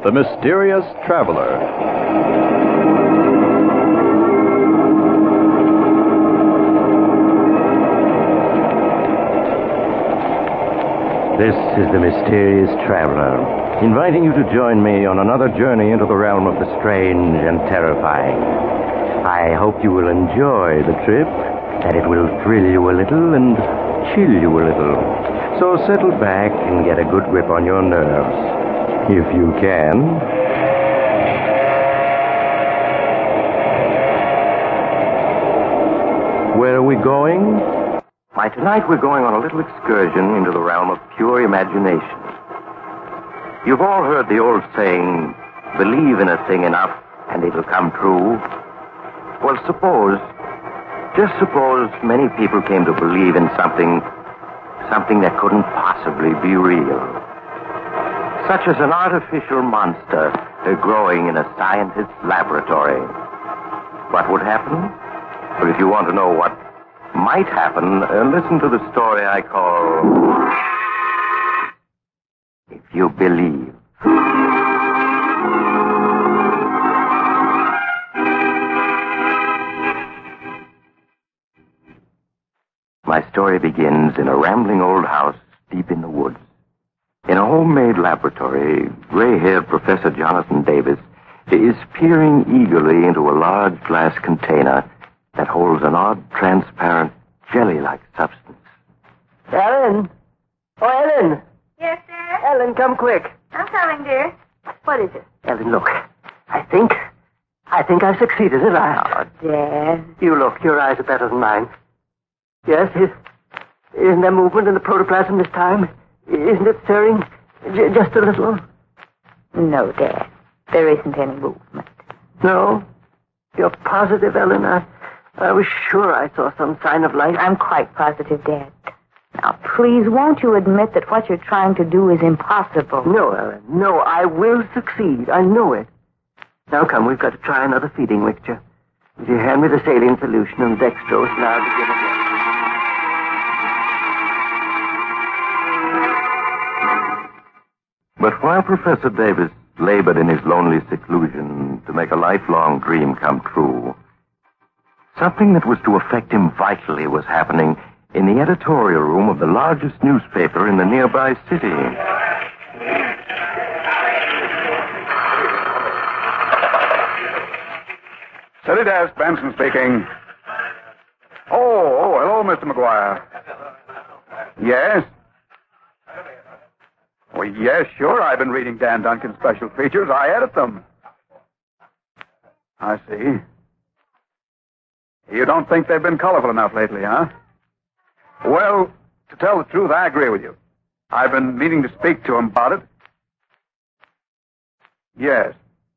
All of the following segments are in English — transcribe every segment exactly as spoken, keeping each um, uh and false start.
The Mysterious Traveler. This is the Mysterious Traveler, inviting you to join me on another journey into the realm of the strange and terrifying. I hope you will enjoy the trip, that it will thrill you a little and chill you a little. So settle back and get a good grip on your nerves, if you can. Where are we going? Why, tonight we're going on a little excursion into the realm of pure imagination. You've all heard the old saying, believe in a thing enough and it'll come true. Well, suppose, just suppose many people came to believe in something, something that couldn't possibly be real. Such as an artificial monster growing in a scientist's laboratory. What would happen? Well, if you want to know what might happen, uh, listen to the story I call If You Believe. My story begins in a rambling old house deep in the woods. In a homemade laboratory, gray-haired Professor Jonathan Davis is peering eagerly into a large glass container that holds an odd, transparent, jelly-like substance. Ellen! Oh, Ellen! Yes, Dad? Ellen, come quick. I'm coming, dear. What is it? Ellen, look. I think... I think I've succeeded at last. Oh, Dad. You look. Your eyes are better than mine. Yes, is, isn't there movement in the protoplasm this time? Isn't it stirring j- just a little? No, Dad. There isn't any movement. No? You're positive, Ellen? I, I was sure I saw some sign of life. I'm quite positive, Dad. Now, please, won't you admit that what you're trying to do is impossible? No, Ellen. No, I will succeed. I know it. Now, come, we've got to try another feeding mixture. If you hand me the saline solution and dextrose, and I'll begin again. But while Professor Davis labored in his lonely seclusion to make a lifelong dream come true, something that was to affect him vitally was happening in the editorial room of the largest newspaper in the nearby city. City desk, Benson speaking. Oh, oh, hello, Mister McGuire. Yes? Well, yes, sure. I've been reading Dan Duncan's special features. I edit them. I see. You don't think they've been colorful enough lately, huh? Well, to tell the truth, I agree with you. I've been meaning to speak to him about it. Yes.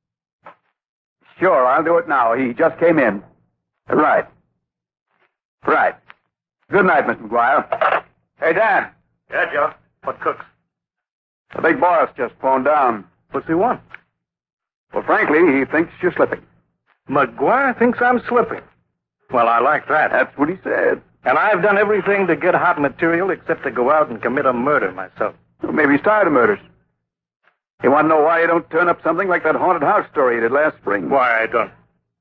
Sure, I'll do it now. He just came in. Right. Right. Good night, Mister McGuire. Hey, Dan. Yeah, Joe. What cooks? The big boss just phoned down. What's he want? Well, frankly, he thinks you're slipping. McGuire thinks I'm slipping. Well, I like that. That's what he said. And I've done everything to get hot material except to go out and commit a murder myself. Well, maybe he's tired of murders. You want to know why you don't turn up something like that haunted house story you did last spring? Why I don't.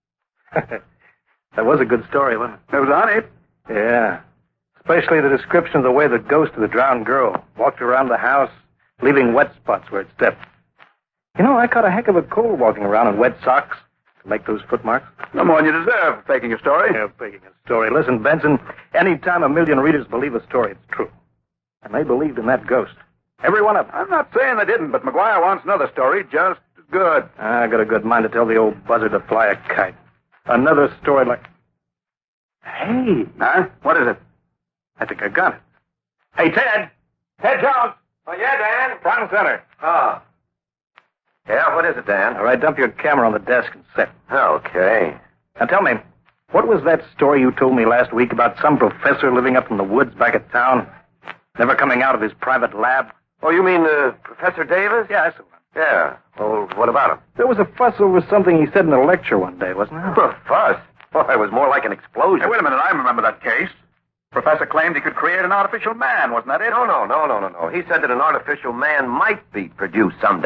That was a good story, wasn't it? It was on it. Yeah. Especially the description of the way the ghost of the drowned girl walked around the house, leaving wet spots where it stepped. You know, I caught a heck of a cold walking around in wet socks to make those footmarks. No more than you deserve for faking a story. Yeah, faking a story. Listen, Benson, any time a million readers believe a story, it's true. And they believed in that ghost. Every one of them. I'm not saying they didn't, but McGuire wants another story just as good. I got a good mind to tell the old buzzard to fly a kite. Another story like... Hey. Huh? What is it? I think I got it. Hey, Ted. Ted Jones. Oh, yeah, Dan? Front and center. Oh. Yeah, what is it, Dan? All right, dump your camera on the desk and set. Okay. Now, tell me, what was that story you told me last week about some professor living up in the woods back at town, never coming out of his private lab? Oh, you mean uh, Professor Davis? Yeah, that's the one. Yeah. Well, what about him? There was a fuss over something he said in a lecture one day, wasn't there? A fuss? Well, it was more like an explosion. Hey, wait a minute. I remember that case. Professor claimed he could create an artificial man. Wasn't that it? No, no, no, no, no, no. He said that an artificial man might be produced someday.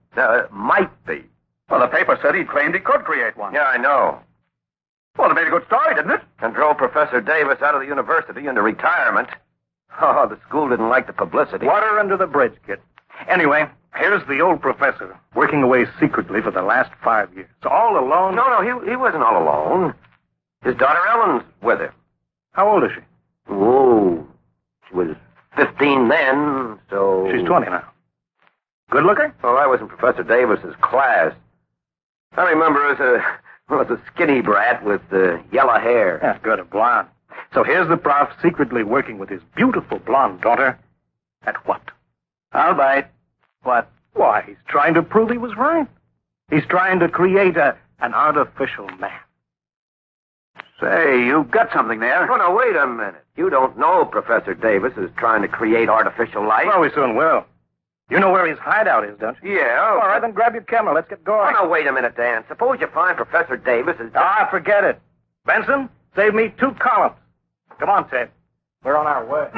Uh, it might be. Well, the paper said he claimed he could create one. Yeah, I know. Well, it made a good story, didn't it? And drove Professor Davis out of the university into retirement. Oh, the school didn't like the publicity. Water under the bridge, kid. Anyway, here's the old professor, working away secretly for the last five years. All alone? No, no, he, he wasn't all alone. His daughter Ellen's with him. How old is she? Whoa. She was fifteen then, so... She's twenty now. Good looker? Well, I was in Professor Davis's class. I remember her as a, well, as a skinny brat with uh, yellow hair. Yeah, good, a blonde. So here's the prof secretly working with his beautiful blonde daughter. At what? I'll bite. What? Why, he's trying to prove he was right. He's trying to create a an artificial man. Say, you've got something there. Oh, no, wait a minute. You don't know Professor Davis is trying to create artificial life. Well, we soon will. You know where his hideout is, don't you? Yeah. All right, then grab your camera. Let's get going. Oh, no, wait a minute, Dan. Suppose you find Professor Davis is... Ah, forget it. Benson, save me two columns. Come on, Ted. We're on our way.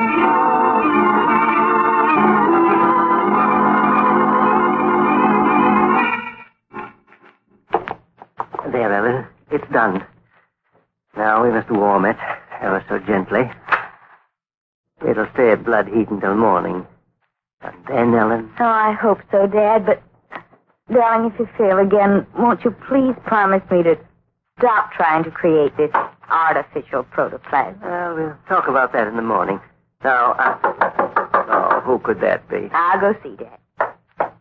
There, Ellen. It's done. Now we must warm it ever so gently. It'll stay at blood heat until morning. And then, Ellen... Oh, I hope so, Dad, but... Darling, if you fail again, won't you please promise me to stop trying to create this artificial protoplasm? Well, we'll talk about that in the morning. Now, uh... oh, who could that be? I'll go see Dad.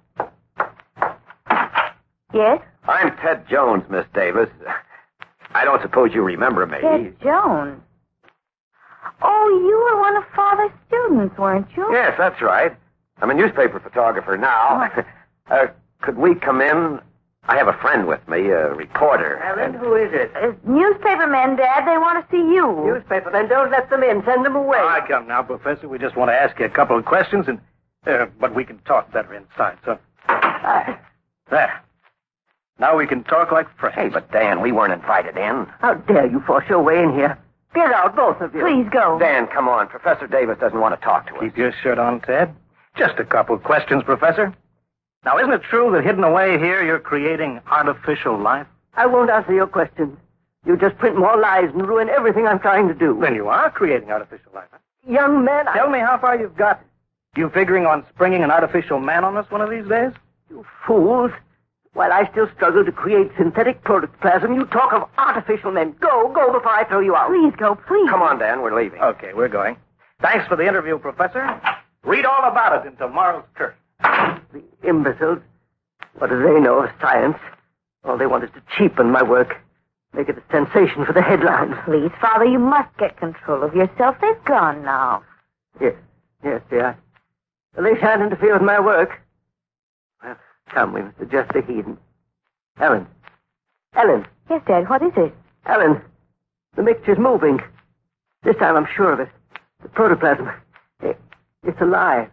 Yes? I'm Ted Jones, Miss Davis. I don't suppose you remember me. Ted Jones. Oh, you were one of Father's students, weren't you? Yes, that's right. I'm a newspaper photographer now. uh, could we come in? I have a friend with me, a reporter. Ellen, who is it? Uh, newspaper men, Dad. They want to see you. Newspaper. Then don't let them in. Send them away. All right, come now, Professor. We just want to ask you a couple of questions, and uh, but we can talk better inside, so... Uh, There. Now we can talk like friends. Hey, but Dan, we weren't invited in. how dare you force your way in here? Get out, both of you. Please go. Dan, come on. Professor Davis doesn't want to talk to us. Keep your shirt on, Ted. Just a couple of questions, Professor. Now, isn't it true that hidden away here you're creating artificial life? I won't answer your questions. You just print more lies and ruin everything I'm trying to do. Then you are creating artificial life. Huh? Young man, I... Tell me how far you've got. You figuring on springing an artificial man on us one of these days? You fools. While I still struggle to create synthetic protoplasm, you talk of artificial men. Go, go before I throw you out. Please go, please. Come on, Dan. We're leaving. Okay, we're going. Thanks for the interview, Professor. Read all about it in tomorrow's Curse. The imbeciles. What do they know of science? All they want is to cheapen my work. Make it a sensation for the headlines. Please, Father, you must get control of yourself. They've gone now. Yes, yes, dear. Well, they shan't interfere with my work. Well, come, we must adjust the heat. Ellen. Ellen. Yes, Dad, what is it? Ellen. The mixture's moving. This time I'm sure of it. The protoplasm. It, it's alive.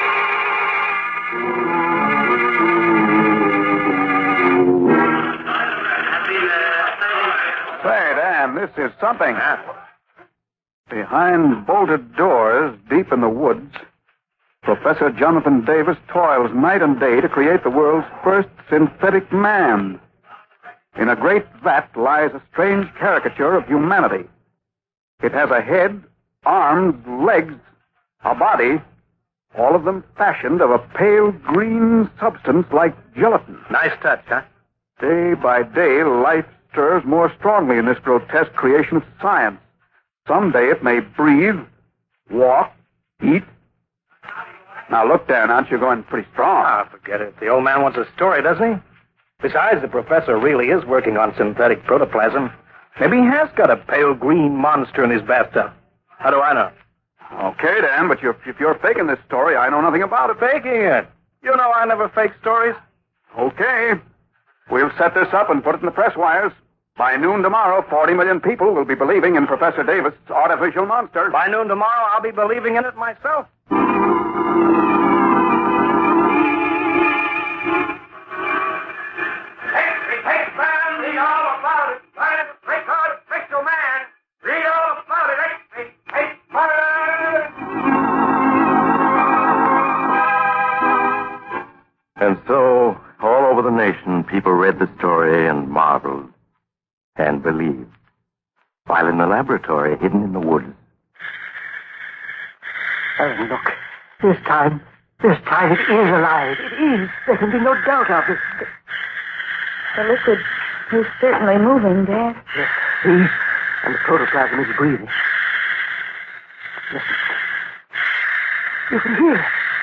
Say, Dan, this is something. Behind bolted doors, deep in the woods, Professor Jonathan Davis toils night and day to create the world's first synthetic man. In a great vat lies a strange caricature of humanity. It has a head, arms, legs, a body, all of them fashioned of a pale green substance like gelatin. Nice touch, huh? Day by day, life stirs more strongly in this grotesque creation of science. Someday it may breathe, walk, eat. Now, look, Dan, aren't you going pretty strong? Ah, forget it. The old man wants a story, doesn't he? Besides, the professor really is working on synthetic protoplasm. Maybe he has got a pale green monster in his bathtub. How do I know? Okay, Dan, but you're, if you're faking this story, I know nothing about it. Faking it. You know I never fake stories. Okay. We'll set this up and put it in the press wires. By noon tomorrow, forty million people will be believing in Professor Davis' artificial monster. By noon tomorrow, I'll be believing in it myself. And so, people read the story and marveled and believed. While in the laboratory, hidden in the woods. Oh, look. This time, this time it is alive. It is. There can be no doubt of it. The liquid is certainly moving, Dad. Yes, see? And the protoplasm is breathing. Listen. You can hear it.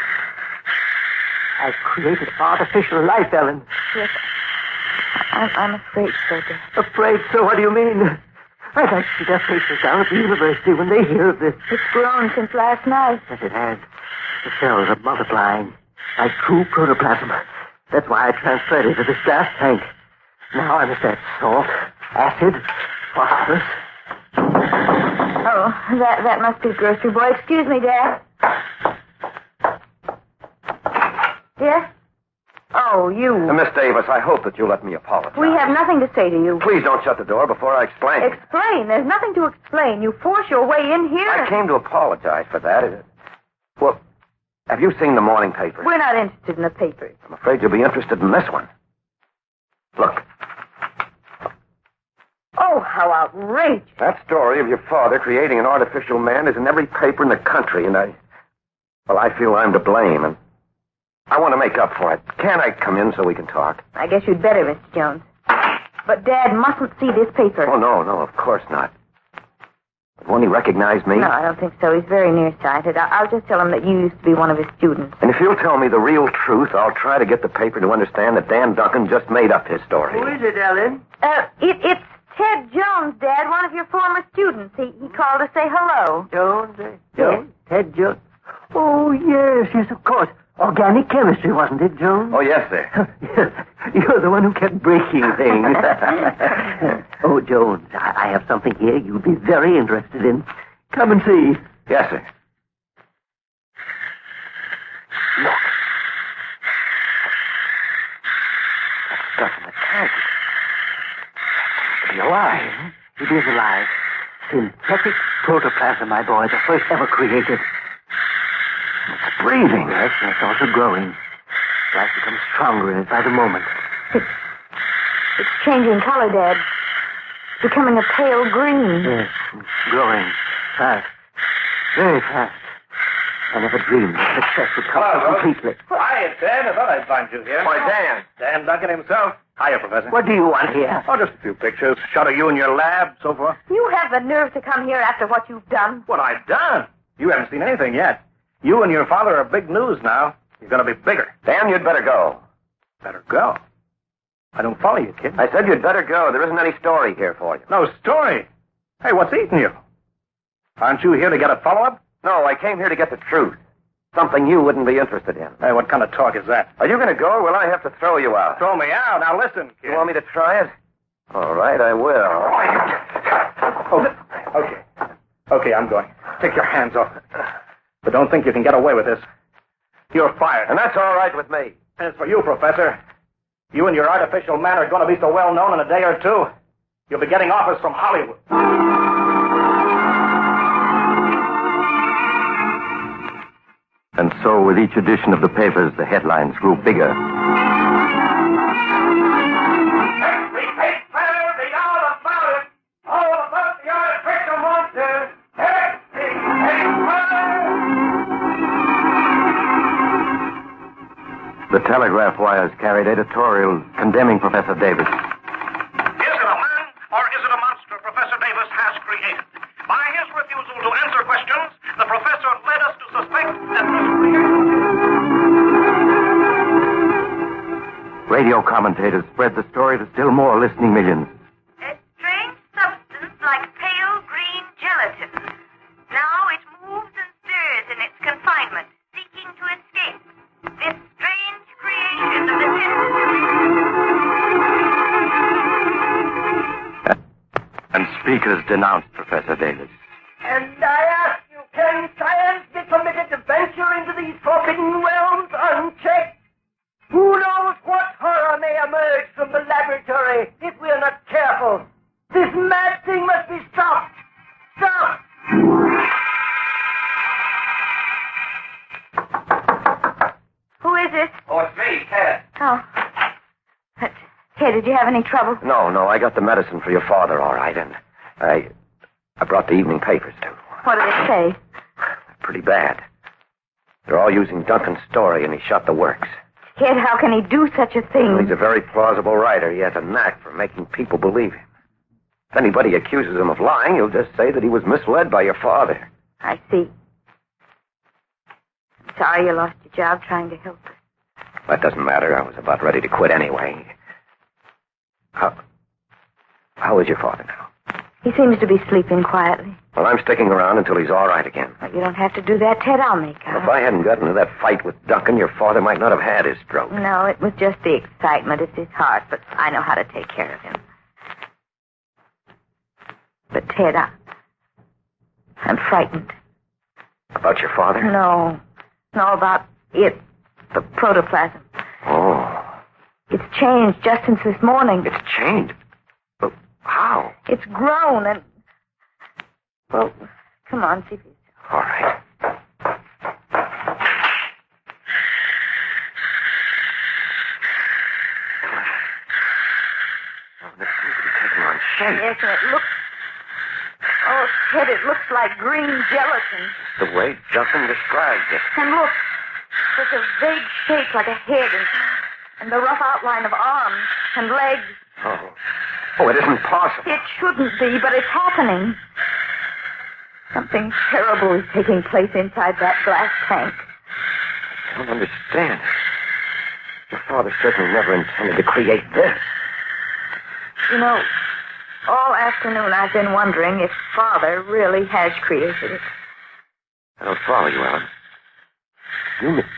I've created artificial life, Ellen. Yes. I'm, I'm afraid so, Dad. Afraid so? What do you mean? I'd like to see their faces down at the university when they hear of this. It's grown since last night. Yes, it has. The cells are multiplying like true protoplasm. That's why I transferred it to this gas tank. Now I must add salt, acid, phosphorus. Oh, that, that must be the grocery boy. Excuse me, Dad. Yes? Oh, you. Uh, Miss Davis, I hope that you'll let me apologize. We have nothing to say to you. Please don't shut the door before I explain. Explain? There's nothing to explain. You force your way in here. I came to apologize for that. Is it? Well, have you seen the morning paper? We're not interested in the papers. I'm afraid you'll be interested in this one. Look. Oh, how outrageous. That story of your father creating an artificial man is in every paper in the country, and I... Well, I feel I'm to blame, and I want to make up for it. Can't I come in so we can talk? I guess you'd better, Mister Jones. But Dad mustn't see this paper. Oh, no, no, of course not. But won't he recognize me? No, I don't think so. He's very nearsighted. I- I'll just tell him that you used to be one of his students. And if you'll tell me the real truth, I'll try to get the paper to understand that Dan Duncan just made up his story. Who is it, Ellen? Uh, it, it's Ted Jones, Dad, one of your former students. He, he called to say hello. Jones? Uh, Jones? Ted Jones? Oh, yes, yes, of course. Organic chemistry, wasn't it, Jones? Oh, yes, sir. You're the one who kept breaking things. Oh, Jones, I, I have something here you'd be very interested in. Come and see. Yes, sir. Look. That stuff in the tank. It's alive. It is alive. Synthetic protoplasm, my boy, the first ever created. It's breathing. Yes, and it's also growing. Life becomes stronger in it by the moment. It's, it's changing color, Dad. It's becoming a pale green. Yes, it's growing fast. Very fast. I never dreamed of success would come so completely. Hiya, Ted. I thought I'd find you here. Why, Dan. Dan Duncan himself. Hiya, Professor. What do you want here? Oh, just a few pictures. Shot of you in your lab, so forth. You have the nerve to come here after what you've done. What I've done? You haven't seen anything yet. You and your father are big news now. You're going to be bigger. Dan, you'd better go. Better go. I don't follow you, kid. I said you'd better go. There isn't any story here for you. No story. Hey, what's eating you? Aren't you here to get a follow-up? No, I came here to get the truth. Something you wouldn't be interested in. Hey, what kind of talk is that? Are you going to go, or will I have to throw you out? Throw me out. Now listen, kid. You want me to try it? All right, I will. Oh, okay. Okay, I'm going. Take your hands off it. But don't think you can get away with this. You're fired. And that's all right with me. As for you, Professor, you and your artificial man are going to be so well known in a day or two, you'll be getting offers from Hollywood. And so, with each edition of the papers, the headlines grew bigger. Every paper, read all about it. All about the artificial monster. Every paper. The telegraph wires carried editorials condemning Professor Davis. Is it a man or is it a monster Professor Davis has created? By his refusal to answer questions, the professor led us to suspect that this creation... Radio commentators spread the story to still more listening millions. A strange substance like pale green gelatin. Now it moves and stirs in its confinement, seeking to escape. This strange creation of the And speakers denounced Professor Davis. And I ask you, can science be permitted to venture into these forbidden realms unchecked? Who knows what horror may emerge from the laboratory if we are not careful? This mad thing must be stopped. Stopped! Who is it? Oh, it's me, Ted. Oh. Ted, did you have any trouble? No, no, I got the medicine for your father, all right, and I I brought the evening papers, too. What did it say? Pretty bad. They're all using Duncan's story, and he shot the works. Ted, how can he do such a thing? Well, he's a very plausible writer. He has a knack for making people believe him. If anybody accuses him of lying, he'll just say that he was misled by your father. I see. I'm sorry you lost your job trying to help us. That doesn't matter. I was about ready to quit anyway. How, how is your father now? He seems to be sleeping quietly. Well, I'm sticking around until he's all right again. Well, you don't have to do that, Ted. I'll make out. If I hadn't gotten into that fight with Duncan, your father might not have had his stroke. No, it was just the excitement. It's his heart, but I know how to take care of him. But, Ted, I, I'm frightened. About your father? No. No, about it. The protoplasm. Oh. It's changed just since this morning. It's changed? But how? It's grown and... Well, come on, see if you... All right. Oh, this seems to be taking on shape. Yes, and it looks... Oh, Ted, it looks like green gelatin. The way Duncan described it. And look, such a vague shape like a head and, and the rough outline of arms and legs. Oh. Oh, it isn't possible. It shouldn't be, but it's happening. Something terrible is taking place inside that glass tank. I don't understand. Your father certainly never intended to create this. You know, all afternoon I've been wondering if Father really has created it. I don't follow you, Ellen. You mean...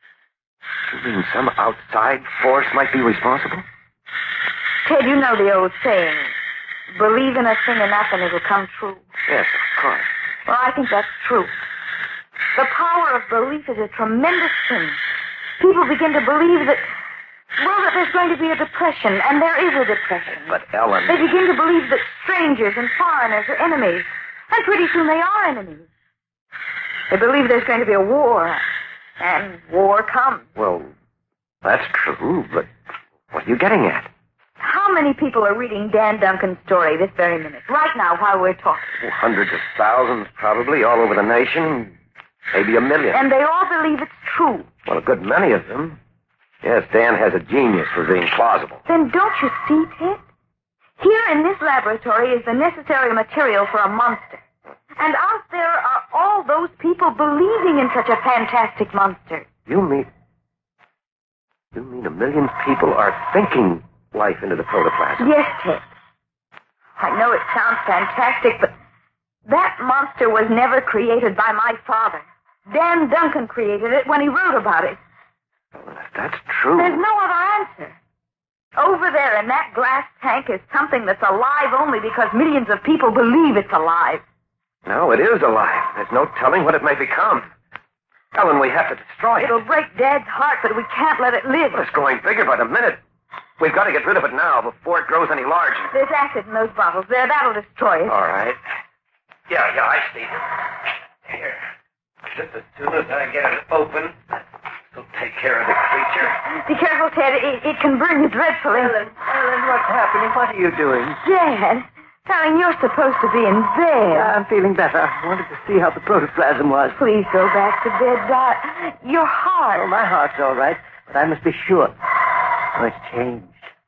You mean some outside force might be responsible? Ted, you know the old saying, believe in a thing enough and it'll come true. Yes, of course. Well, I think that's true. The power of belief is a tremendous thing. People begin to believe that, well, that there's going to be a depression, and there is a depression. But, Ellen... They begin to believe that strangers and foreigners are enemies, and pretty soon they are enemies. They believe there's going to be a war, and war comes. Well, that's true, but what are you getting at? How many people are reading Dan Duncan's story this very minute, right now, while we're talking? Well, hundreds of thousands, probably, all over the nation. Maybe a million. And they all believe it's true. Well, a good many of them. Yes, Dan has a genius for being plausible. Then don't you see, Ted? Here in this laboratory is the necessary material for a monster. And out there are all those people believing in such a fantastic monster. You mean... You mean a million people are thinking life into the protoplasm? Yes, Ted. I know it sounds fantastic, but that monster was never created by my father. Dan Duncan created it when he wrote about it. Well, if that's true... There's no other answer. Over there in that glass tank is something that's alive only because millions of people believe it's alive. No, it is alive. There's no telling what it may become. Ellen, we have to destroy it. It'll break Dad's heart, but we can't let it live. Well, it's growing bigger by the minute. We've got to get rid of it now before it grows any larger. There's acid in those bottles. There, that'll destroy it. All right. Yeah, yeah, I see them. Here. Just as soon as I get it open, it'll take care of the creature. Be careful, Ted. It, it can burn you dreadfully. Ellen, Ellen, what's happening? What are you doing? Dad, darling, you're supposed to be in bed. I'm feeling better. I wanted to see how the protoplasm was. Please go back to bed, darling. Your heart. Oh, my heart's all right, but I must be sure. Oh, it's changed.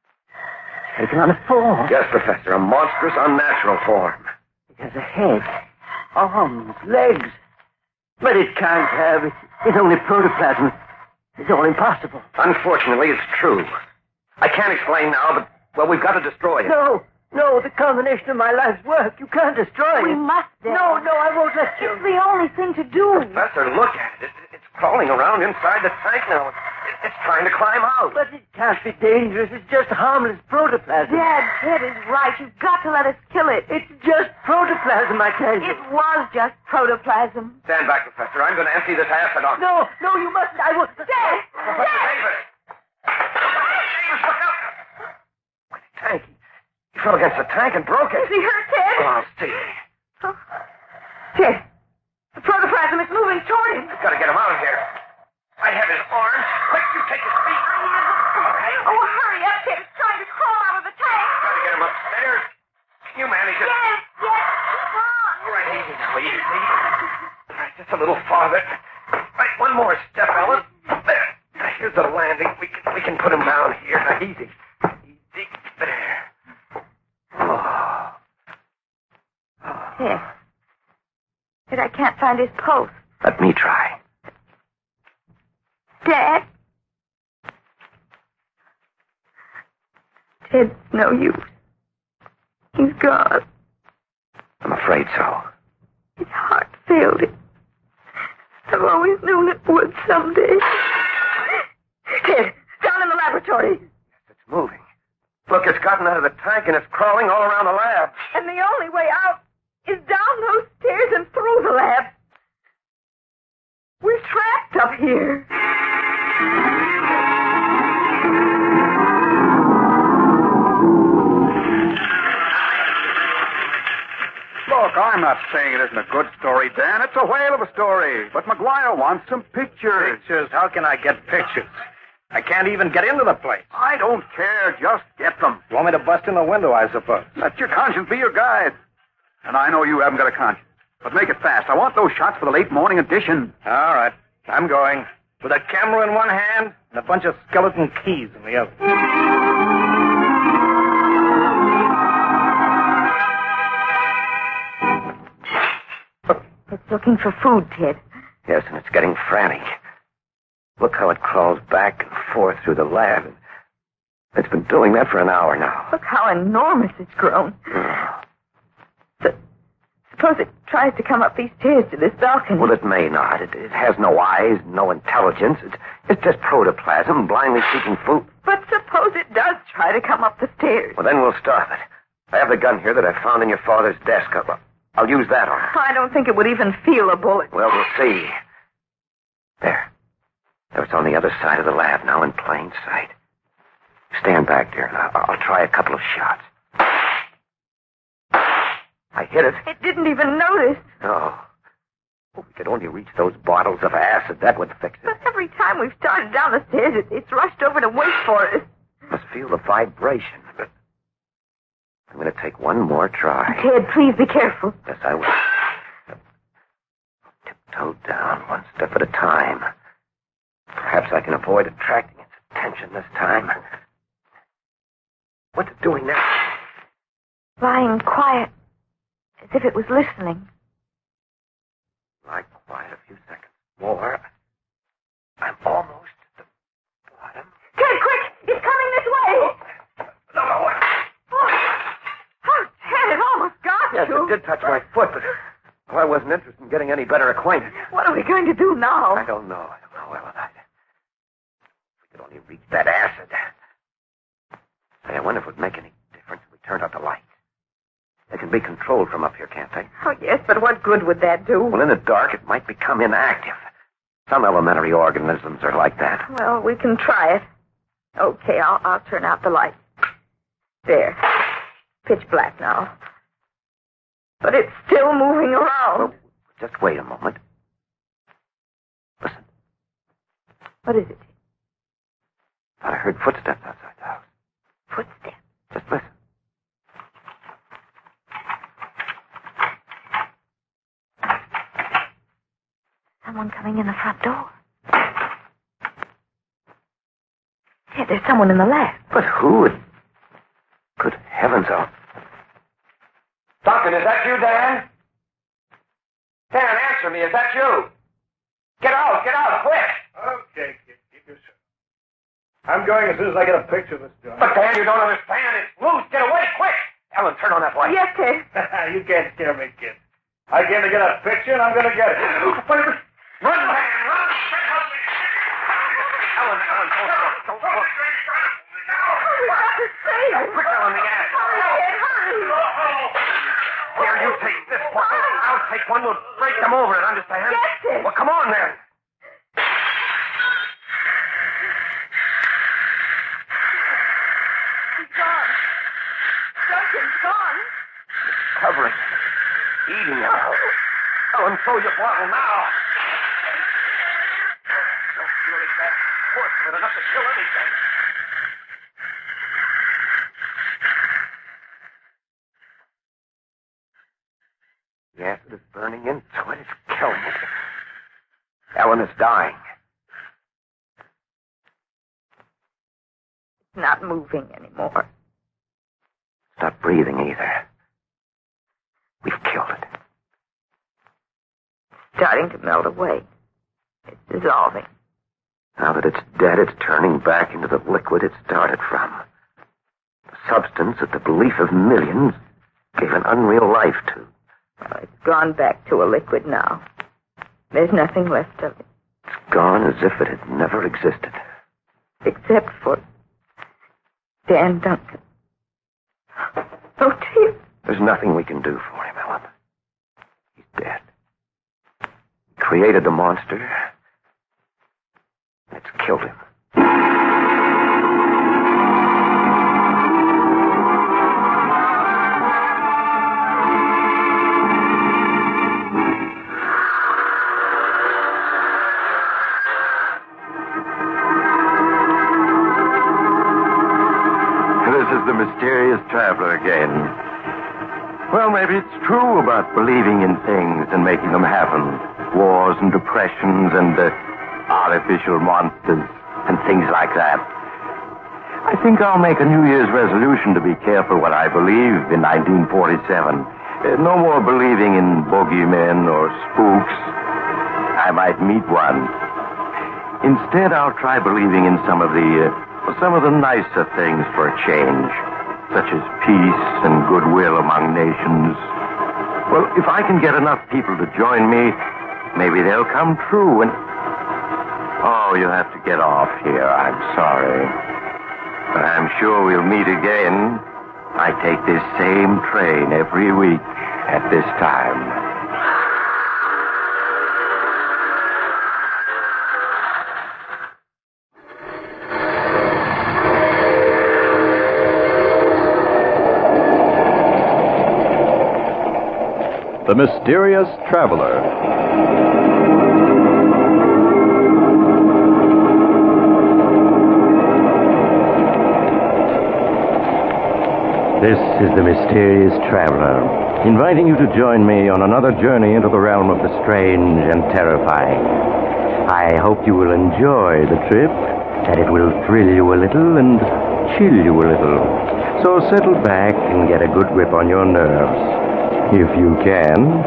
It's taken on a form. Yes, Professor, a monstrous, unnatural form. It has a head, arms, legs. But it can't have. It's, it's only protoplasm. It's all impossible. Unfortunately, it's true. I can't explain now, but, well, we've got to destroy it. No, no, the culmination of my life's work. You can't destroy We it. must, Dad. No, no, I won't let you. It's the only thing to do. Professor, look at it. it. It's crawling around inside the tank now. It, it's trying to climb out. But it can't be dangerous. It's just harmless protoplasm. Dad, Ted is right. You've got to let us kill it. It's just protoplasm, I tell you. It was just protoplasm. Stand back, Professor. I'm going to empty this acid on you. No, no, you mustn't. I will. Dad! Professor Dad! Davis! Professor Davis, look out! The tank. He fell against the tank and broke it. Is he hurt, Ted? Oh, I'll see. Oh. Ted, the protoplasm is moving toward him. I've got to get him out of here. I have his arms. Quick, you take his feet. Oh, hurry up, Ted. It's trying to crawl climb upstairs. Can you manage it? Yes, yes, come on. All right, easy now, easy. All right, just a little farther. Right, one more step, Ellen. There. Now, here's the landing. We can we can put him down here. Now, easy. Easy. There. Oh. Oh. Ted. Ted, I can't find his pulse. Let me try. Dad? Ted's no use. He's gone. I'm afraid so. His heart failed him. I've always known it would someday. Ted, down in the laboratory. It's moving. Look, it's gotten out of the tank and it's crawling all around the lab. And the only way out is down those stairs and through the lab. We're trapped up here. Look, I'm not saying it isn't a good story, Dan. It's a whale of a story. But McGuire wants some pictures. Pictures? How can I get pictures? I can't even get into the place. I don't care. Just get them. You want me to bust in the window, I suppose? Let your conscience be your guide. And I know you haven't got a conscience. But make it fast. I want those shots for the late morning edition. All right. I'm going. With a camera in one hand and a bunch of skeleton keys in the other. It's looking for food, Ted. Yes, and it's getting frantic. Look how it crawls back and forth through the lab. It's been doing that for an hour now. Look how enormous it's grown. So, suppose it tries to come up these stairs to this balcony. Well, it may not. It, it has no eyes, no intelligence. It's, it's just protoplasm, blindly seeking food. But suppose it does try to come up the stairs. Well, then we'll stop it. I have the gun here that I found in your father's desk. I'll, I'll use that on it. I don't think it would even feel a bullet. Well, we'll see. There. There, it's on the other side of the lab now in plain sight. Stand back, dear, and I'll, I'll try a couple of shots. I hit it. It didn't even notice. No. If we could only reach those bottles of acid, that would fix it. But every time we've started down the stairs, it, it's rushed over to wait for us. Must feel the vibration. But I'm going to take one more try. Ted, please be careful. Yes, I will. Tiptoe down, one step at a time. Perhaps I can avoid attracting its attention this time. What's it doing now? Lying quiet, as if it was listening. Lie quiet a few seconds more. I'm almost at the bottom. Ted, quick! It's coming this way! No, no, what? Oh, oh Ted, it almost got Yes, you. it did touch my foot, but well, I wasn't interested in getting any better acquainted. What are we going to do now? I don't know. I don't know, Ellen. I, if we could only reach that acid. Say, I wonder if it would make any difference if we turned out the light. They can be controlled from up here, can't they? Oh, yes, but what good would that do? Well, in the dark, it might become inactive. Some elementary organisms are like that. Well, we can try it. Okay, I'll, I'll turn out the light. There. Pitch black now. But it's still moving around. Well, just wait a moment. Listen. What is it? I heard footsteps outside the house. Footsteps. Just listen. Someone coming in the front door. Yeah, there's someone in the lab. But who? Good heavens, oh. Duncan, is that you, Dan? Dan, answer me. Is that you? Get out. Get out, quick. Okay, kid. Keep your shut. I'm going as soon as I get a picture of this joint. But, Dan, you don't understand. It's loose. Get away, quick. Ellen, turn on that light. Yes, Ted. You can't scare me, kid. I came to get a picture, and I'm going to get it. Wait a minute. Run, Dan, run. Ellen, Ellen, don't look. Don't look. We got to save him. Quick, Ellen, the ass. Hurry, Ted, hurry. Here, you take this one. I'll take one. We'll break them over it, understand? Yes, Ted. Well, come on, then. He's gone. Duncan's gone. Covering. Eating them. Ellen, throw your bottle now. So fury that force of it enough to kill anything. The acid is burning into it. It's killed me. Ellen is dying. It's not moving anymore. It's not breathing either. We've killed it. It's starting to melt away. It's dissolving. Now that it's dead, it's turning back into the liquid it started from. The substance that the belief of millions gave an unreal life to. Well, it's gone back to a liquid now. There's nothing left of it. It's gone as if it had never existed. Except for Dan Duncan. Oh, dear. There's nothing we can do for him, Ellen. He's dead. He created the monster. It's killed him. This is the mysterious traveler again. Well, maybe it's true about believing in things and making them happen. Wars and depressions and uh, artificial monsters and things like that. I think I'll make a New Year's resolution to be careful what I believe in nineteen forty-seven. Uh, no more believing in bogeymen or spooks. I might meet one. Instead, I'll try believing in some of the uh, some of the nicer things for a change, such as peace and goodwill among nations. Well, if I can get enough people to join me, maybe they'll come true and... Oh, you have to get off here. I'm sorry. But I'm sure we'll meet again. I take this same train every week at this time. The Mysterious Traveler. This is the Mysterious Traveler, inviting you to join me on another journey into the realm of the strange and terrifying. I hope you will enjoy the trip, that it will thrill you a little and chill you a little. So settle back and get a good grip on your nerves, if you can.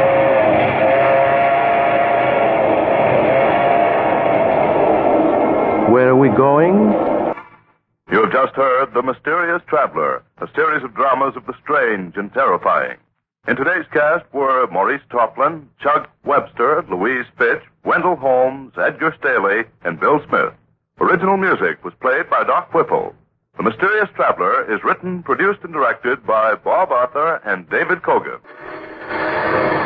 Where are we going? You have just heard The Mysterious Traveler, a series of dramas of the strange and terrifying. In today's cast were Maurice Toplin, Chuck Webster, Louise Fitch, Wendell Holmes, Edgar Staley, and Bill Smith. Original music was played by Doc Whipple. The Mysterious Traveler is written, produced, and directed by Bob Arthur and David Kogan.